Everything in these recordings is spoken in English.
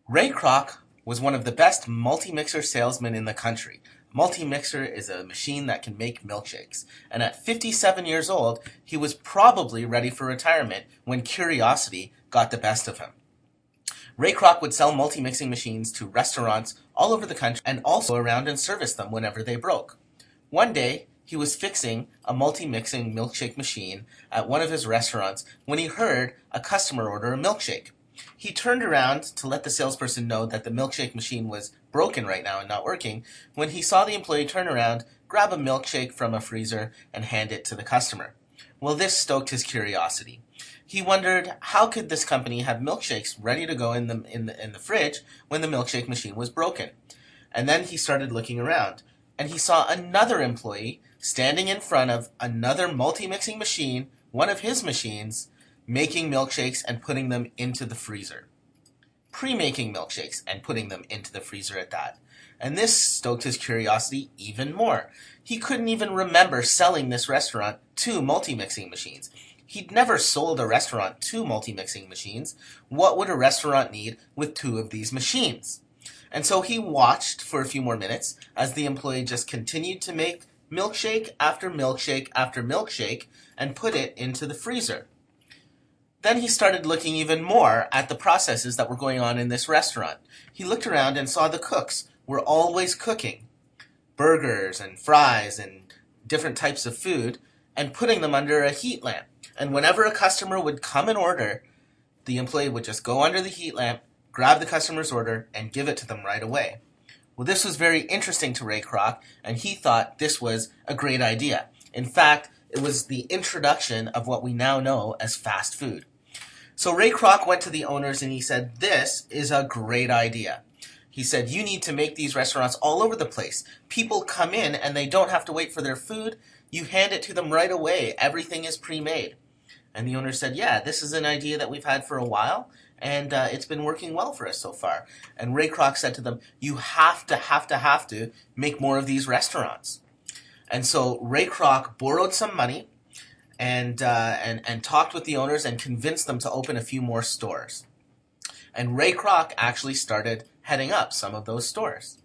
Ray Kroc was one of the best multi-mixer salesmen in the country. Multi-mixer is a machine that can make milkshakes. And at 57 years old, he was probably ready for retirement when curiosity got the best of him. Ray Kroc would sell multi-mixing machines to restaurants all over the country and also go around and service them whenever they broke. One day, he was fixing a multi-mixing milkshake machine at one of his restaurants when he heard a customer order a milkshake. He turned around to let the salesperson know that the milkshake machine was broken right now and not working when he saw the employee turn around, grab a milkshake from a freezer, and hand it to the customer. Well, this stoked his curiosity. He wondered how could this company have milkshakes ready to go in the fridge when the milkshake machine was broken. And then he started looking around, and he saw another employee standing in front of another multi-mixing machine, one of his machines, making milkshakes and putting them into the freezer. Pre-making milkshakes and putting them into the freezer at that. And this stoked his curiosity even more. He couldn't even remember selling this restaurant two multi-mixing machines. He'd never sold a restaurant two multi-mixing machines. What would a restaurant need with two of these machines? And so he watched for a few more minutes as the employee just continued to make milkshake after milkshake after milkshake and put it into the freezer. Then he started looking even more at the processes that were going on in this restaurant. He looked around and saw the cooks were always cooking burgers and fries and different types of food and putting them under a heat lamp. And whenever a customer would come and order, the employee would just go under the heat lamp, grab the customer's order, and give it to them right away. Well, this was very interesting to Ray Kroc, and he thought this was a great idea. In fact, it was the introduction of what we now know as fast food. So Ray Kroc went to the owners and he said, "This is a great idea." He said, "You need to make these restaurants all over the place. People come in and they don't have to wait for their food. You hand it to them right away. Everything is pre-made." And the owner said, "Yeah, this is an idea that we've had for a while, and it's been working well for us so far." And Ray Kroc said to them, "You have to make more of these restaurants." And so Ray Kroc borrowed some money and talked with the owners and convinced them to open a few more stores. And Ray Kroc actually started heading up some of those stores.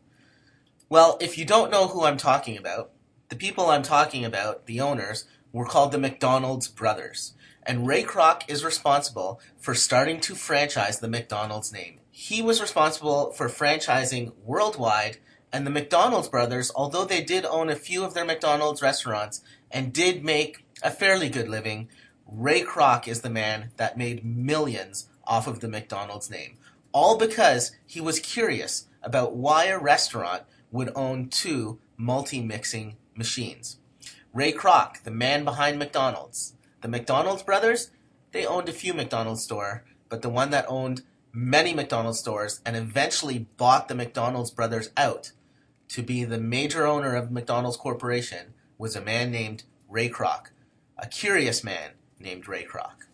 Well, if you don't know who I'm talking about, the people I'm talking about, the owners, were called the McDonald's brothers. And Ray Kroc is responsible for starting to franchise the McDonald's name. He was responsible for franchising worldwide, and the McDonald's brothers, although they did own a few of their McDonald's restaurants and did make a fairly good living, Ray Kroc is the man that made millions off of the McDonald's name. All because he was curious about why a restaurant would own two multi-mixing machines. Ray Kroc, the man behind McDonald's. The McDonald's brothers, they owned a few McDonald's stores, but the one that owned many McDonald's stores and eventually bought the McDonald's brothers out to be the major owner of McDonald's Corporation was a man named Ray Kroc, a curious man named Ray Kroc.